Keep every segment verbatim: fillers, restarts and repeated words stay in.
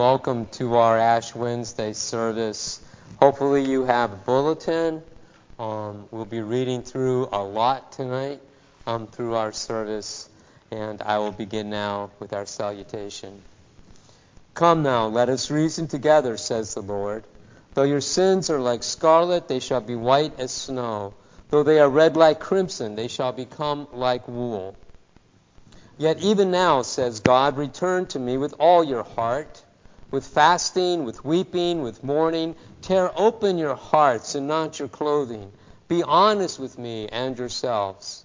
Welcome to our Ash Wednesday service. Hopefully you have a bulletin. Um, we'll be reading through a lot tonight um, through our service, and I will begin now with our salutation. Come now, let us reason together, says the Lord. Though your sins are like scarlet, they shall be white as snow. Though they are red like crimson, they shall become like wool. Yet even now, says God, return to me with all your heart, with fasting, with weeping, with mourning. Tear open your hearts and not your clothing. Be honest with me and yourselves.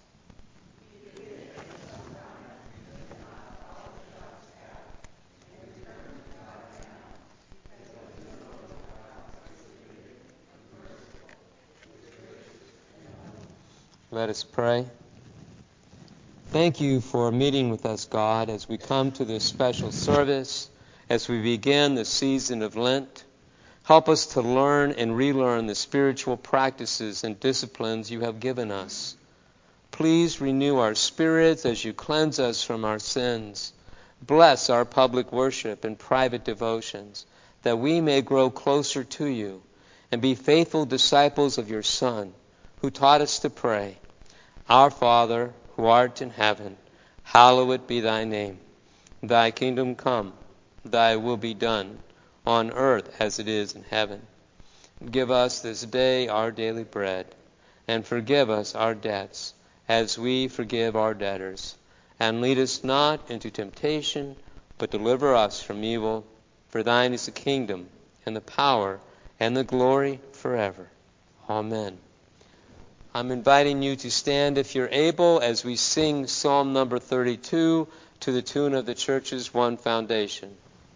Let us pray. Thank you for meeting with us, God, as we come to this special service, as we begin the season of Lent. Help us to learn and relearn the spiritual practices and disciplines you have given us. Please renew our spirits as you cleanse us from our sins. Bless our public worship and private devotions, that we may grow closer to you and be faithful disciples of your Son, who taught us to pray, Our Father, who art in heaven, hallowed be thy name. Thy kingdom come, thy will be done, on earth as it is in heaven. Give us this day our daily bread, and forgive us our debts, as we forgive our debtors. And lead us not into temptation, but deliver us from evil. For thine is the kingdom, and the power, and the glory forever. Amen. I'm inviting you to stand if you're able as we sing Psalm number thirty-two to the tune of the church's One Foundation.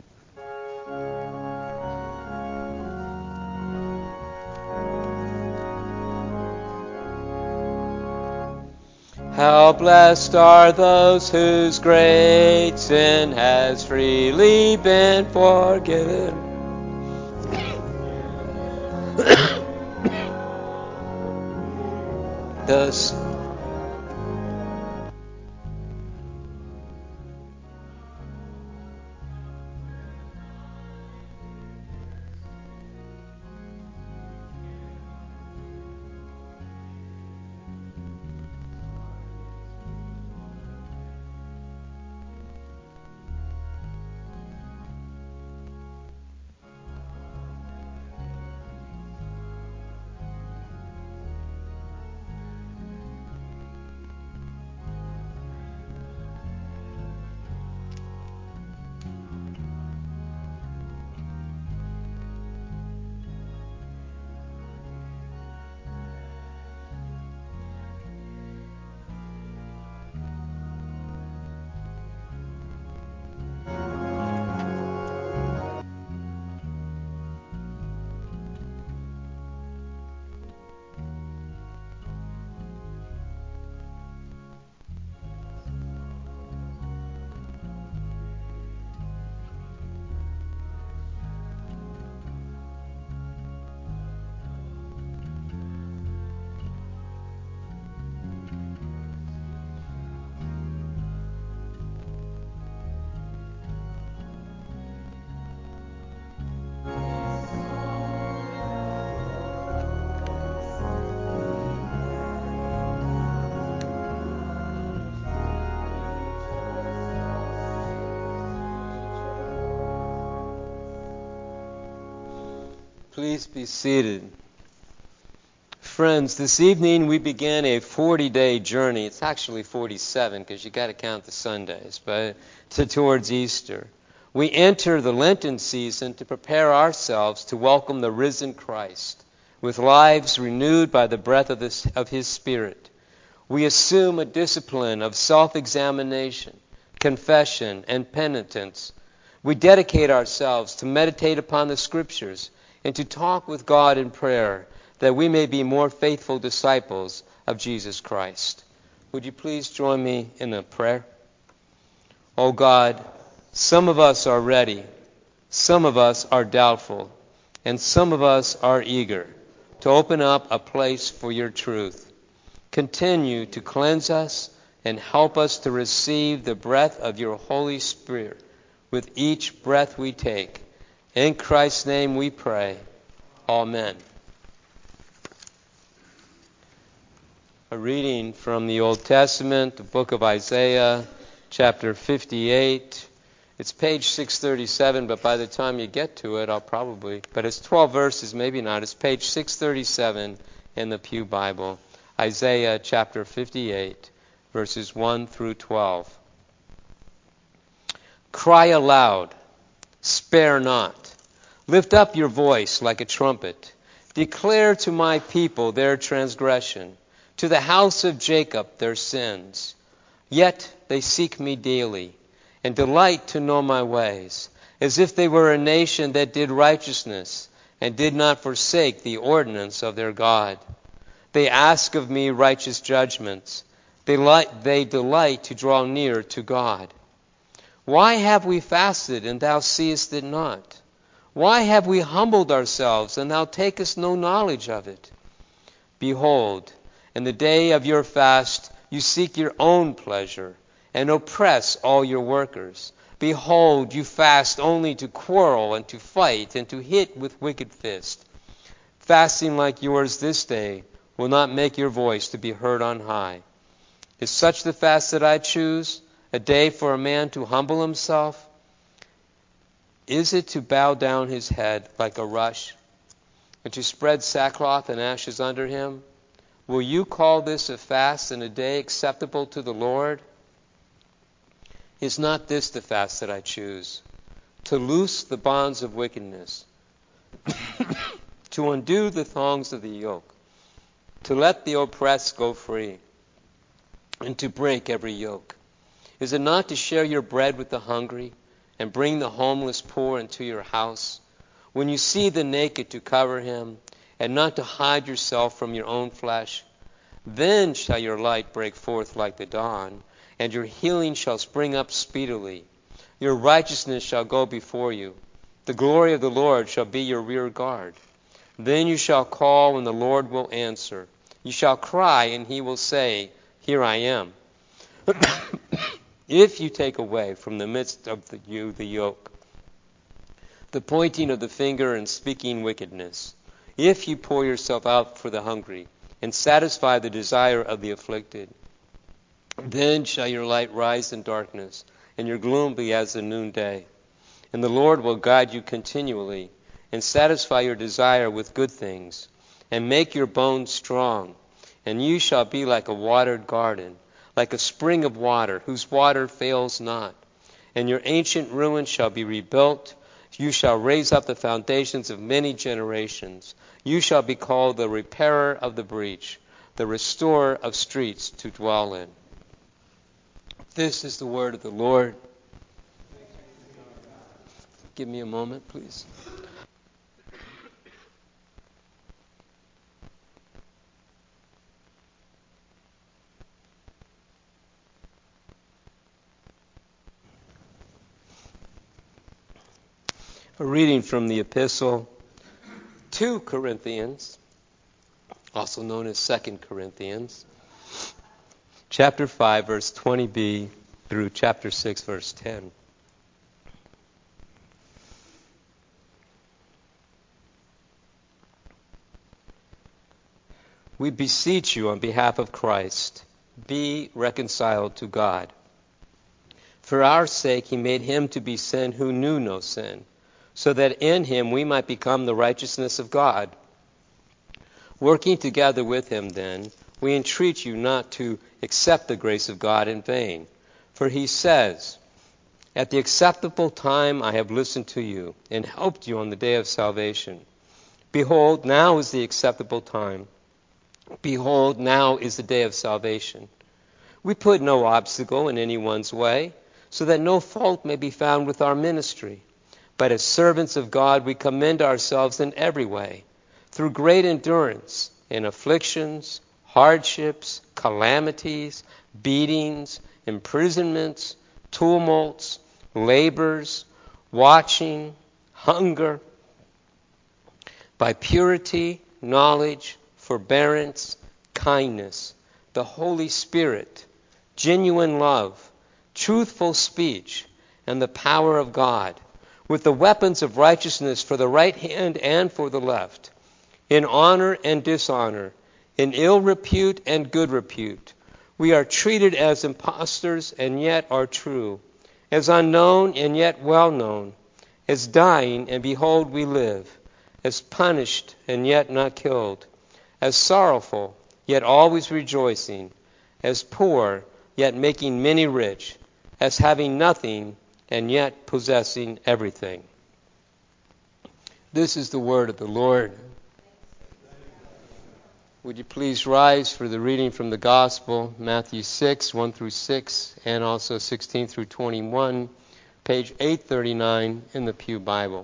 How blessed are those whose great sin has freely been forgiven. Thus Please be seated. Friends, this evening we began a forty-day journey. It's actually forty-seven because you got to count the Sundays, but to towards Easter. We enter the Lenten season to prepare ourselves to welcome the risen Christ with lives renewed by the breath of, this, of His Spirit. We assume a discipline of self-examination, confession, and penitence. We dedicate ourselves to meditate upon the Scriptures and to talk with God in prayer, that we may be more faithful disciples of Jesus Christ. Would you please join me in a prayer? Oh God, some of us are ready, some of us are doubtful, and some of us are eager to open up a place for your truth. Continue to cleanse us and help us to receive the breath of your Holy Spirit with each breath we take. In Christ's name we pray. Amen. A reading from the Old Testament, the book of Isaiah, chapter fifty-eight. It's page six thirty-seven, but by the time you get to it, I'll probably... But it's twelve verses, maybe not. It's page six thirty-seven in the Pew Bible. Isaiah chapter fifty-eight, verses one through twelve. Cry aloud, spare not. Lift up your voice like a trumpet. Declare to my people their transgression, to the house of Jacob their sins. Yet they seek me daily, and delight to know my ways, as if they were a nation that did righteousness, and did not forsake the ordinance of their God. They ask of me righteous judgments. They, light, they delight to draw near to God. Why have we fasted, and thou seest it not? Why have we humbled ourselves, and thou takest no knowledge of it? Behold, in the day of your fast you seek your own pleasure, and oppress all your workers. Behold, you fast only to quarrel and to fight and to hit with wicked fist. Fasting like yours this day will not make your voice to be heard on high. Is such the fast that I choose, a day for a man to humble himself? Is it to bow down his head like a rush, and to spread sackcloth and ashes under him? Will you call this a fast and a day acceptable to the Lord? Is not this the fast that I choose? To loose the bonds of wickedness, to undo the thongs of the yoke, to let the oppressed go free, and to break every yoke? Is it not to share your bread with the hungry, and bring the homeless poor into your house? When you see the naked, to cover him, and not to hide yourself from your own flesh? Then shall your light break forth like the dawn, and your healing shall spring up speedily. Your righteousness shall go before you. The glory of the Lord shall be your rear guard. Then you shall call, and the Lord will answer. You shall cry, and he will say, Here I am. If you take away from the midst of the, you the yoke, the pointing of the finger and speaking wickedness, if you pour yourself out for the hungry, and satisfy the desire of the afflicted, then shall your light rise in darkness, and your gloom be as the noonday. And the Lord will guide you continually, and satisfy your desire with good things, and make your bones strong. And you shall be like a watered garden, like a spring of water, whose water fails not. And your ancient ruins shall be rebuilt. You shall raise up the foundations of many generations. You shall be called the repairer of the breach, the restorer of streets to dwell in. This is the word of the Lord. Give me a moment, please. A reading from the epistle to Corinthians, also known as Second Corinthians, chapter five, verse twenty b through chapter six, verse ten. We beseech you on behalf of Christ, be reconciled to God. For our sake he made him to be sin who knew no sin, so that in him we might become the righteousness of God. Working together with him, then, we entreat you not to accept the grace of God in vain. For he says, At the acceptable time I have listened to you, and helped you on the day of salvation. Behold, now is the acceptable time. Behold, now is the day of salvation. We put no obstacle in anyone's way, so that no fault may be found with our ministry. But as servants of God, we commend ourselves in every way, through great endurance in afflictions, hardships, calamities, beatings, imprisonments, tumults, labors, watching, hunger, by purity, knowledge, forbearance, kindness, the Holy Spirit, genuine love, truthful speech, and the power of God. with the weapons of righteousness for the right hand and for the left, in honor and dishonor, in ill repute and good repute. We are treated as impostors and yet are true, as unknown and yet well known, as dying and behold we live, as punished and yet not killed, as sorrowful yet always rejoicing, as poor yet making many rich, as having nothing and yet possessing everything. This is the word of the Lord. Would you please rise for the reading from the Gospel, Matthew six, one through six, and also sixteen through twenty-one, page eight thirty-nine in the Pew Bible.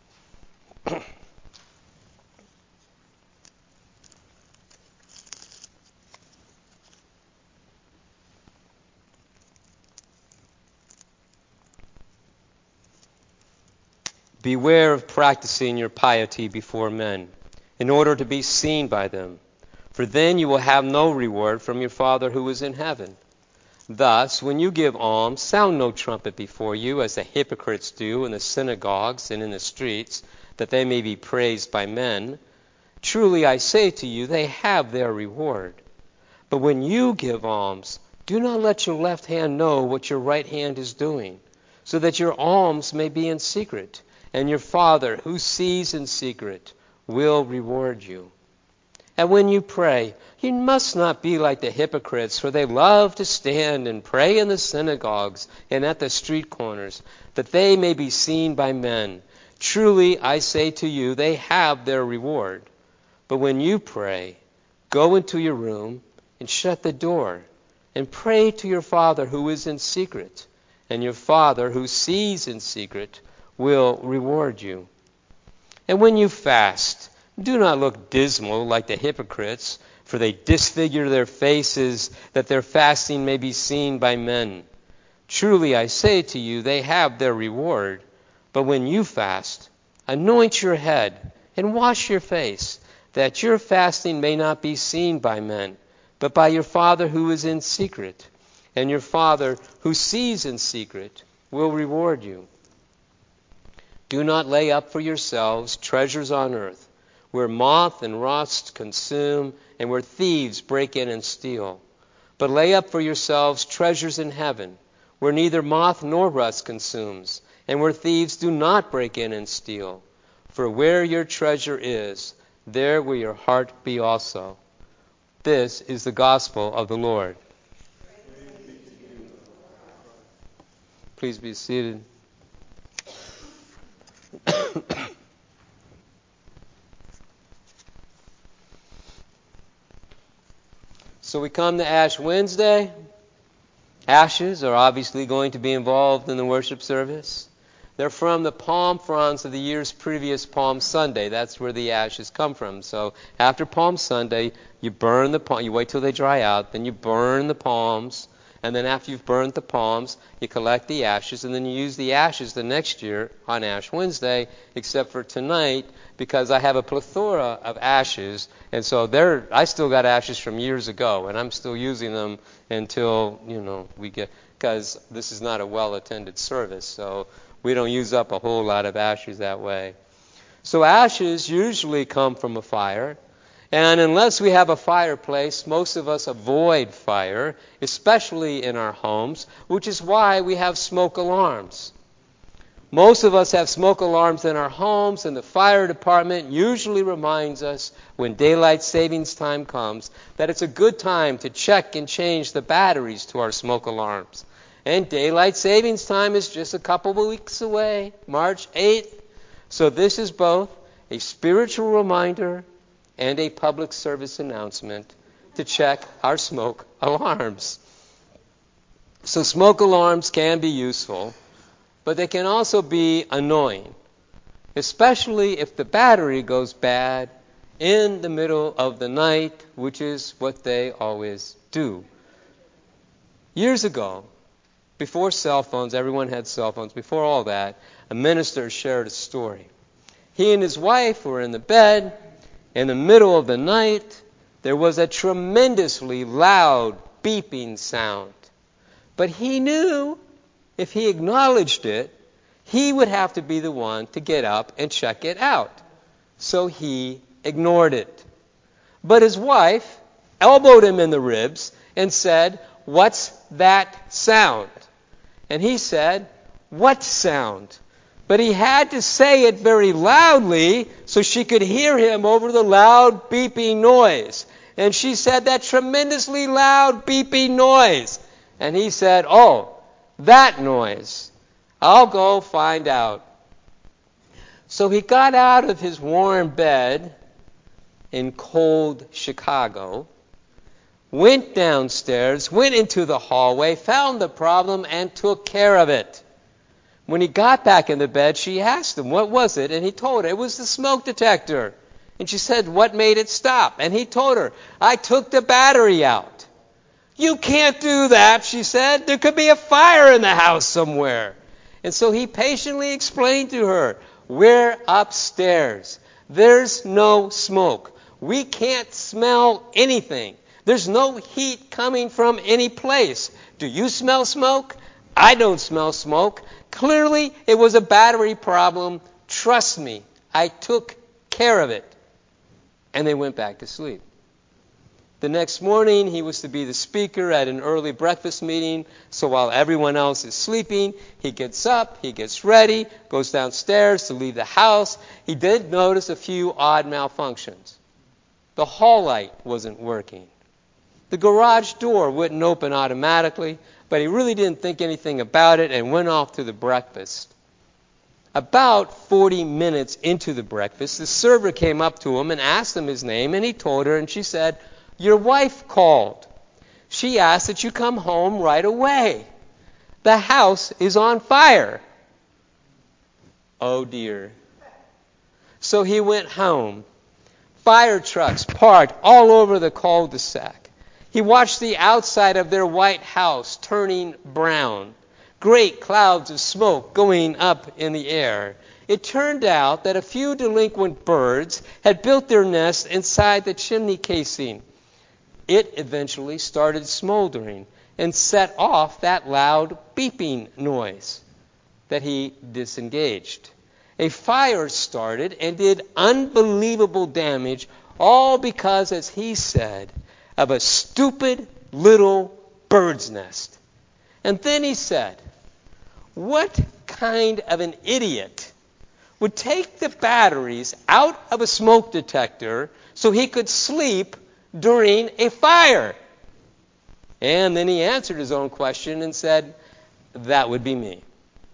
Beware of practicing your piety before men, in order to be seen by them. For then you will have no reward from your Father who is in heaven. Thus, when you give alms, sound no trumpet before you, as the hypocrites do in the synagogues and in the streets, that they may be praised by men. Truly I say to you, they have their reward. But when you give alms, do not let your left hand know what your right hand is doing, so that your alms may be in secret, and your Father who sees in secret will reward you. And when you pray, you must not be like the hypocrites, for they love to stand and pray in the synagogues and at the street corners, that they may be seen by men. Truly, I say to you, they have their reward. But when you pray, go into your room and shut the door, and pray to your Father who is in secret, and your Father who sees in secret will reward you. And when you fast, do not look dismal like the hypocrites, for they disfigure their faces, that their fasting may be seen by men. Truly I say to you, they have their reward. But when you fast, anoint your head and wash your face, that your fasting may not be seen by men, but by your Father who is in secret. And your Father who sees in secret will reward you. Do not lay up for yourselves treasures on earth, where moth and rust consume, and where thieves break in and steal. But lay up for yourselves treasures in heaven, where neither moth nor rust consumes, and where thieves do not break in and steal. For where your treasure is, there will your heart be also. This is the gospel of the Lord. Please be seated. So we come to Ash Wednesday. Ashes are obviously going to be involved in the worship service. They're from the palm fronds of the year's previous Palm Sunday. That's where the ashes come from. So after Palm Sunday, you burn the palm. You wait till they dry out, then you burn the palms. And then after you've burned the palms, you collect the ashes, and then you use the ashes the next year on Ash Wednesday, except for tonight, because I have a plethora of ashes, and so there, I still got ashes from years ago, and I'm still using them until, you know, we get, because this is not a well-attended service, so we don't use up a whole lot of ashes that way. So ashes usually come from a fire. And unless we have a fireplace, most of us avoid fire, especially in our homes, which is why we have smoke alarms. Most of us have smoke alarms in our homes, and the fire department usually reminds us when daylight savings time comes that it's a good time to check and change the batteries to our smoke alarms. And daylight savings time is just a couple of weeks away, March eighth. So this is both a spiritual reminder and a public service announcement to check our smoke alarms. So smoke alarms can be useful, but they can also be annoying, especially if the battery goes bad in the middle of the night, which is what they always do. Years ago, before cell phones, everyone had cell phones, before all that, a minister shared a story. He and his wife were in the bed. In the middle of the night, there was a tremendously loud beeping sound. But he knew if he acknowledged it, he would have to be the one to get up and check it out. So he ignored it. But his wife elbowed him in the ribs and said, "What's that sound?" And he said, "What sound?" But he had to say it very loudly so she could hear him over the loud beeping noise. And she said, "That tremendously loud beeping noise." And he said, "Oh, that noise. I'll go find out." So he got out of his warm bed in cold Chicago, went downstairs, went into the hallway, found the problem, and took care of it. When he got back in the bed, she asked him, "What was it?" And he told her, "It was the smoke detector." And she said, "What made it stop?" And he told her, "I took the battery out." "You can't do that," she said. "There could be a fire in the house somewhere." And so he patiently explained to her, "We're upstairs. There's no smoke. We can't smell anything. There's no heat coming from any place. Do you smell smoke? I don't smell smoke. Clearly, it was a battery problem. Trust me, I took care of it." And they went back to sleep. The next morning, he was to be the speaker at an early breakfast meeting. So while everyone else is sleeping, he gets up, he gets ready, goes downstairs to leave the house. He did notice a few odd malfunctions. The hall light wasn't working. The garage door wouldn't open automatically, but he really didn't think anything about it and went off to the breakfast. About forty minutes into the breakfast, the server came up to him and asked him his name, and he told her, and she said, "Your wife called. She asked that you come home right away. The house is on fire." Oh dear. So he went home. Fire trucks parked all over the cul-de-sac. He watched the outside of their white house turning brown. Great clouds of smoke going up in the air. It turned out that a few delinquent birds had built their nest inside the chimney casing. It eventually started smoldering and set off that loud beeping noise that he disengaged. A fire started and did unbelievable damage, all because, as he said, of a stupid little bird's nest. And then he said, "What kind of an idiot would take the batteries out of a smoke detector so he could sleep during a fire?" And then he answered his own question and said, "That would be me."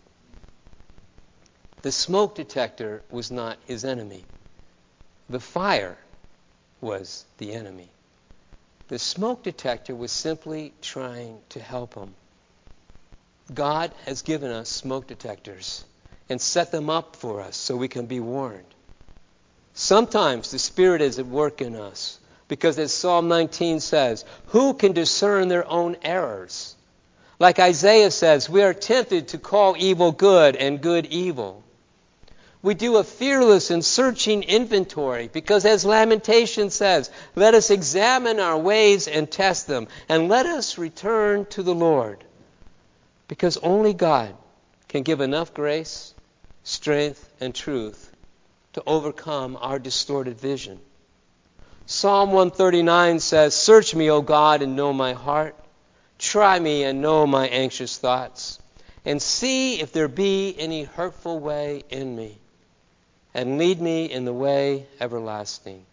The smoke detector was not his enemy. The fire was the enemy. The smoke detector was simply trying to help him. God has given us smoke detectors and set them up for us so we can be warned. Sometimes the Spirit is at work in us because, as Psalm nineteen says, who can discern their own errors? Like Isaiah says, we are tempted to call evil good and good evil. We do a fearless and searching inventory because, as Lamentation says, let us examine our ways and test them, and let us return to the Lord. Because only God can give enough grace, strength, and truth to overcome our distorted vision. Psalm one thirty-nine says, "Search me, O God, and know my heart. Try me and know my anxious thoughts, and see if there be any hurtful way in me, and lead me in the way everlasting."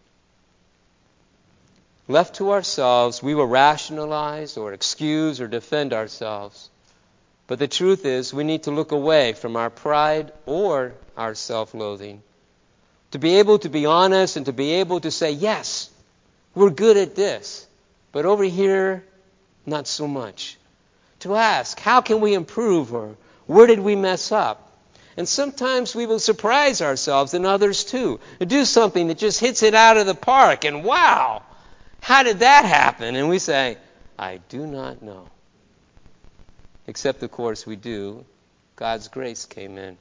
Left to ourselves, we will rationalize or excuse or defend ourselves. But the truth is, we need to look away from our pride or our self-loathing. To be able to be honest and to be able to say, yes, we're good at this, but over here, not so much. To ask, how can we improve, or where did we mess up? And sometimes we will surprise ourselves and others too. To do something that just hits it out of the park, and wow, how did that happen? And we say, I do not know. Except, of course, we do. God's grace came in.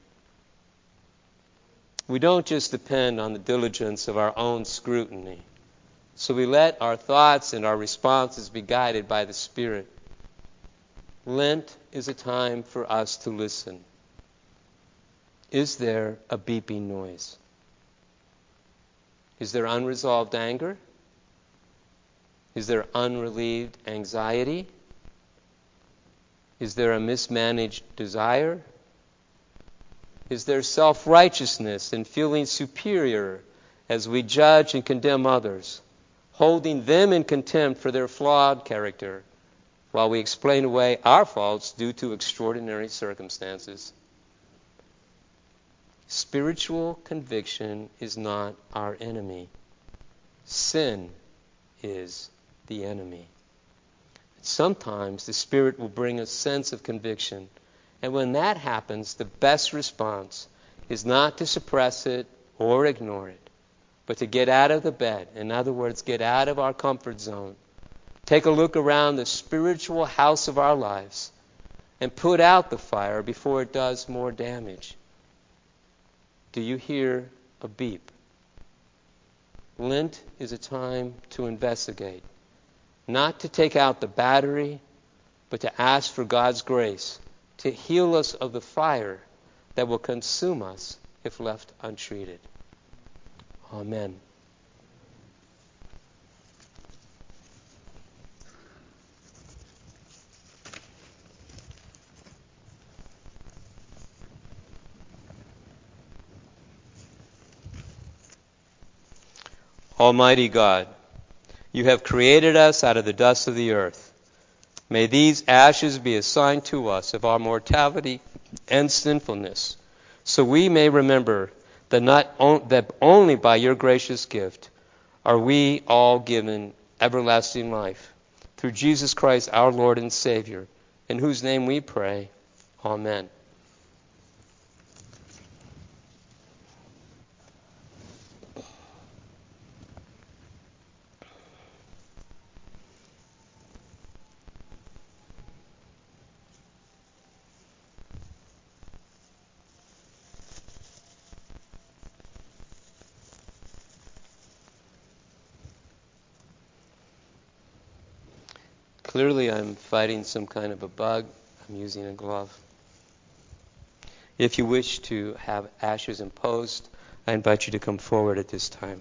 We don't just depend on the diligence of our own scrutiny. So we let our thoughts and our responses be guided by the Spirit. Lent is a time for us to listen. Is there a beeping noise? Is there unresolved anger? Is there unrelieved anxiety? Is there a mismanaged desire? Is there self-righteousness and feeling superior as we judge and condemn others, holding them in contempt for their flawed character, while we explain away our faults due to extraordinary circumstances? Spiritual conviction is not our enemy. Sin is the enemy. Sometimes the Spirit will bring a sense of conviction. And when that happens, the best response is not to suppress it or ignore it, but to get out of the bed. In other words, get out of our comfort zone. Take a look around the spiritual house of our lives and put out the fire before it does more damage. Do you hear a beep? Lent is a time to investigate, not to take out the battery, but to ask for God's grace to heal us of the fire that will consume us if left untreated. Amen. Almighty God, you have created us out of the dust of the earth. May these ashes be a sign to us of our mortality and sinfulness, so we may remember that not on, that only by your gracious gift are we all given everlasting life, through Jesus Christ our Lord and Savior, in whose name we pray. Amen. Clearly, I'm fighting some kind of a bug. I'm using a glove. If you wish to have ashes imposed, I invite you to come forward at this time.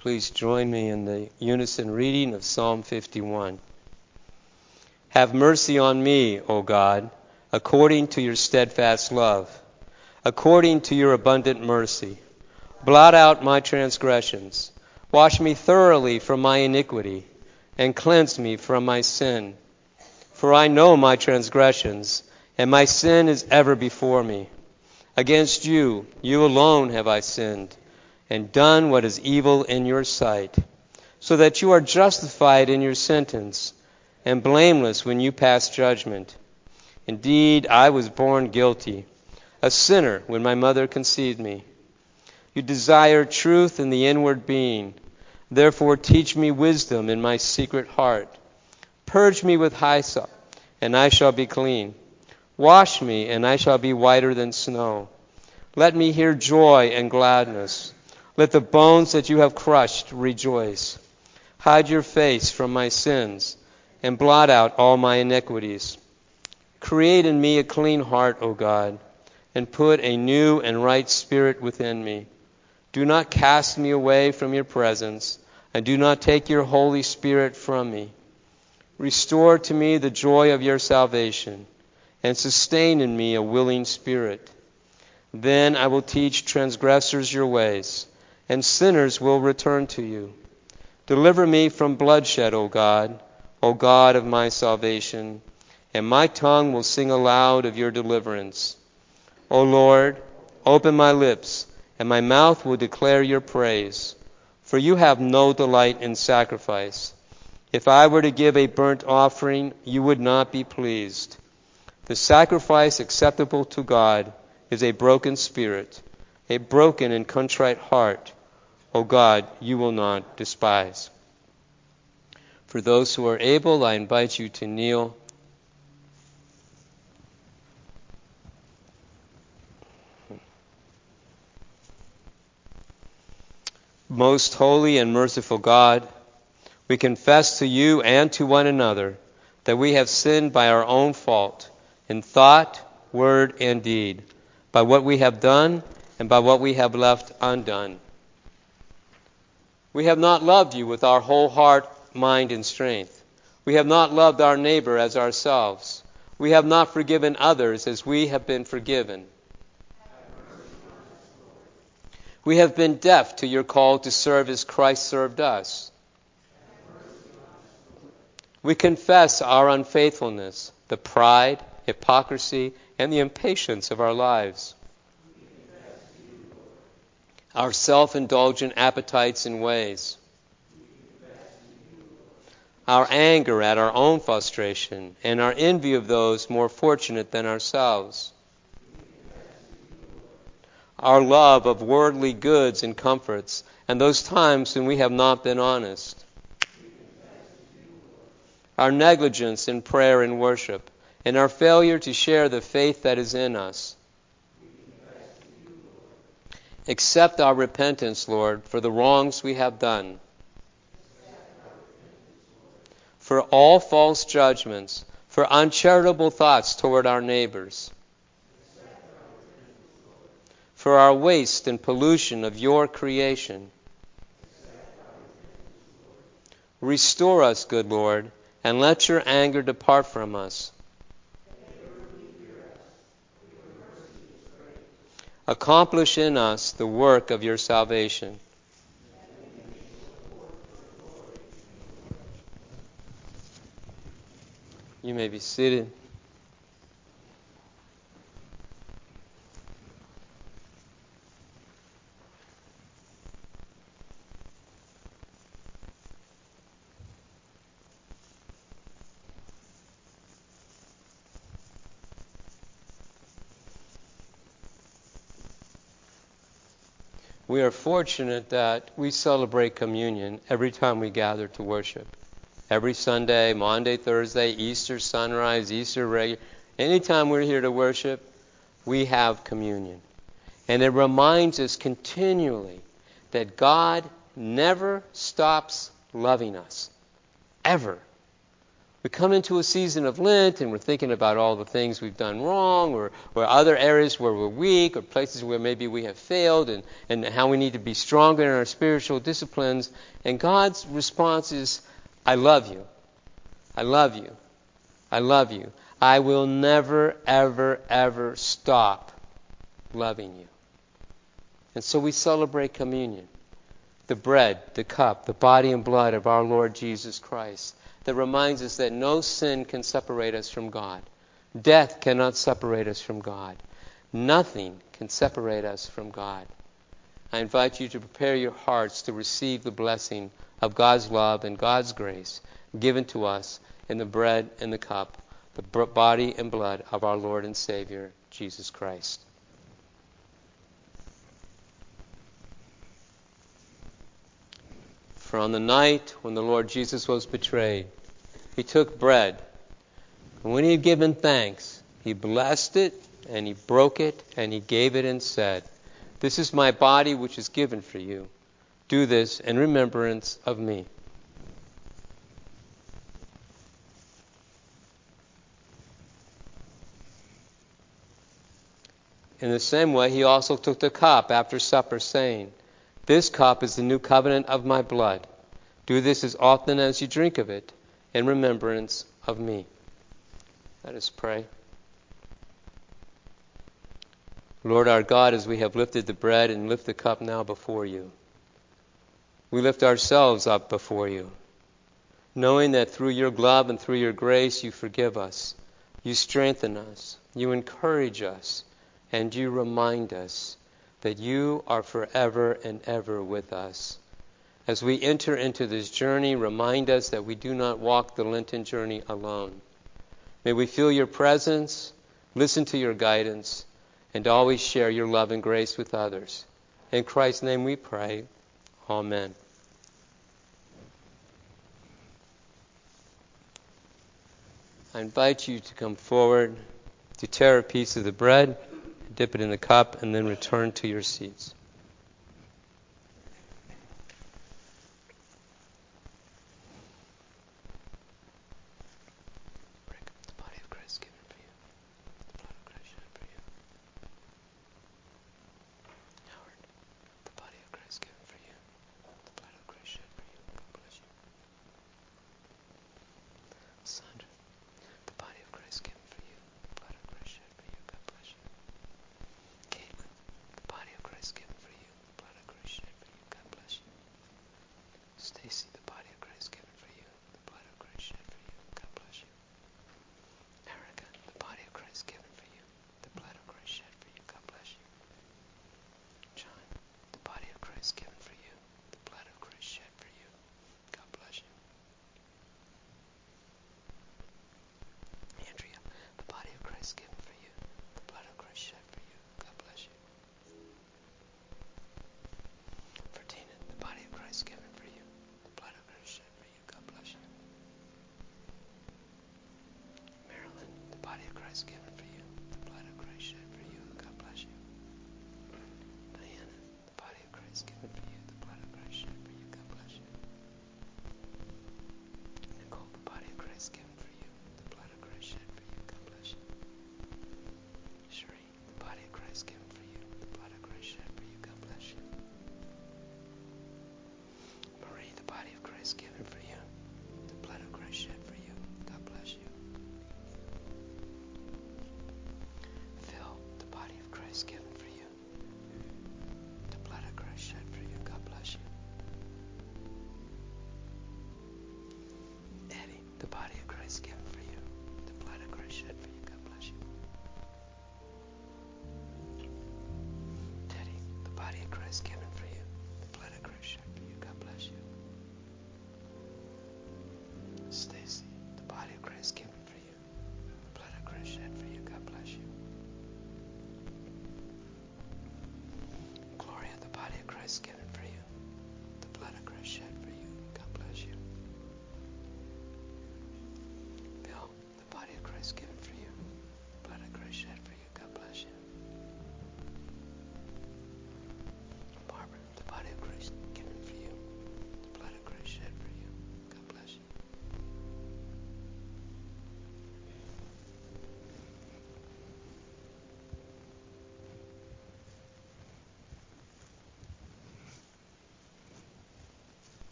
Please join me in the unison reading of Psalm fifty-one. Have mercy on me, O God, according to your steadfast love, according to your abundant mercy. Blot out my transgressions. Wash me thoroughly from my iniquity, and cleanse me from my sin. For I know my transgressions, and my sin is ever before me. Against you, you alone have I sinned, and done what is evil in your sight, so that you are justified in your sentence, and blameless when you pass judgment. Indeed, I was born guilty, a sinner when my mother conceived me. You desire truth in the inward being. Therefore teach me wisdom in my secret heart. Purge me with hyssop, and I shall be clean. Wash me, and I shall be whiter than snow. Let me hear joy and gladness. Let the bones that you have crushed rejoice. Hide your face from my sins, and blot out all my iniquities. Create in me a clean heart, O God, and put a new and right spirit within me. Do not cast me away from your presence, and do not take your Holy Spirit from me. Restore to me the joy of your salvation, and sustain in me a willing spirit. Then I will teach transgressors your ways, and sinners will return to you. Deliver me from bloodshed, O God, O God of my salvation, and my tongue will sing aloud of your deliverance. O Lord, open my lips, and my mouth will declare your praise. For you have no delight in sacrifice. If I were to give a burnt offering, you would not be pleased. The sacrifice acceptable to God is a broken spirit, a broken and contrite heart. O God, you will not despise. For those who are able, I invite you to kneel. Most holy and merciful God, we confess to you and to one another that we have sinned by our own fault, in thought, word, and deed, by what we have done and by what we have left undone. We have not loved you with our whole heart, mind, and strength. We have not loved our neighbor as ourselves. We have not forgiven others as we have been forgiven. We have been deaf to your call to serve as Christ served us. We confess our unfaithfulness, the pride, hypocrisy, and the impatience of our lives. Our self-indulgent appetites and ways. Our anger at our own frustration and our envy of those more fortunate than ourselves. Our love of worldly goods and comforts, and those times when we have not been honest. Our negligence in prayer and worship, and our failure to share the faith that is in us. Accept our repentance, Lord, for the wrongs we have done. For all false judgments, for uncharitable thoughts toward our neighbors. For our waste and pollution of your creation. Restore us, good Lord, and let your anger depart from us. Accomplish in us the work of your salvation. You may be seated. We are fortunate that we celebrate communion every time we gather to worship. Every Sunday, Monday, Thursday, Easter sunrise, Easter regular. Anytime we're here to worship, we have communion. And it reminds us continually that God never stops loving us. Ever. We come into a season of Lent and we're thinking about all the things we've done wrong, or, or other areas where we're weak, or places where maybe we have failed, and, and how we need to be stronger in our spiritual disciplines. And God's response is, I love you. I love you. I love you. I will never, ever, ever stop loving you. And so we celebrate communion. The bread, the cup, the body and blood of our Lord Jesus Christ, that reminds us that no sin can separate us from God. Death cannot separate us from God. Nothing can separate us from God. I invite you to prepare your hearts to receive the blessing of God's love and God's grace given to us in the bread and the cup, the body and blood of our Lord and Savior, Jesus Christ. For on the night when the Lord Jesus was betrayed, he took bread, and when he had given thanks, he blessed it, and he broke it, and he gave it and said, "This is my body which is given for you. Do this in remembrance of me." In the same way, he also took the cup after supper, saying, "This cup is the new covenant of my blood. Do this as often as you drink of it in remembrance of me." Let us pray. Lord our God, as we have lifted the bread and lift the cup now before you, we lift ourselves up before you, knowing that through your love and through your grace you forgive us, you strengthen us, you encourage us, and you remind us that you are forever and ever with us. As we enter into this journey, remind us that we do not walk the Lenten journey alone. May we feel your presence, listen to your guidance, and always share your love and grace with others. In Christ's name we pray. Amen. I invite you to come forward to tear a piece of the bread, dip it in the cup, and then return to your seats. Stacy, the body of Christ given for you, the blood of Christ shed for you. God bless you. Erica, the body of Christ given for you, the blood of Christ shed for you. God bless you. John, the body of Christ given for you, the blood of Christ shed for you. God bless you. Andrea, the body of Christ given for you, the blood of Christ shed for you. God bless you. Bertina, the body of Christ given for you, the blood of Christ shed for you. God bless you. Marilyn, the body of Christ given for you, the blood of Christ shed for you. God bless you. Diana, the body of Christ given for you, the blood of Christ shed for you. God bless you. Nicole, the body of Christ given for you, the blood of Christ shed for you. God bless you. Sherry, the body of Christ given for you, the blood of Christ shed for you. God bless you. Marie, the body of Christ given for you, the blood of Christ shed for you. God bless you.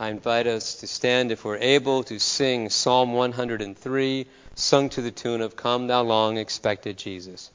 I invite us to stand, if we're able, to sing Psalm one hundred three, sung to the tune of Come Thou Long Expected Jesus.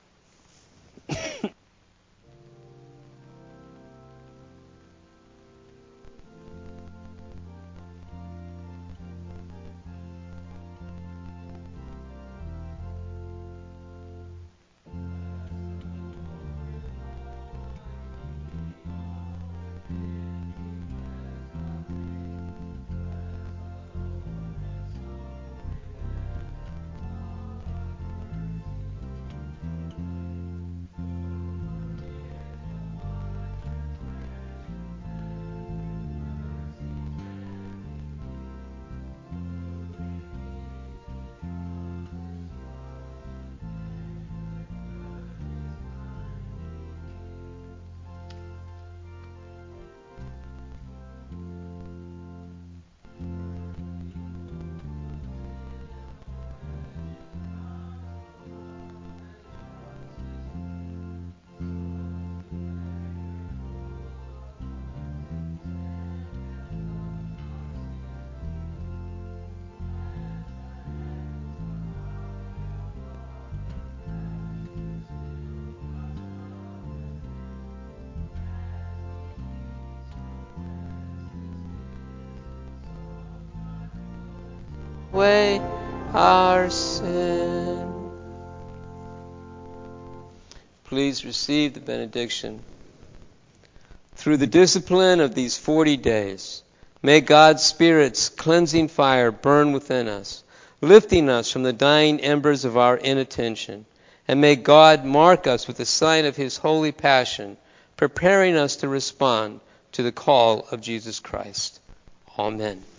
Away our sin. Please receive the benediction. Through the discipline of these forty days, may God's Spirit's cleansing fire burn within us, lifting us from the dying embers of our inattention. And may God mark us with the sign of His holy passion, preparing us to respond to the call of Jesus Christ. Amen.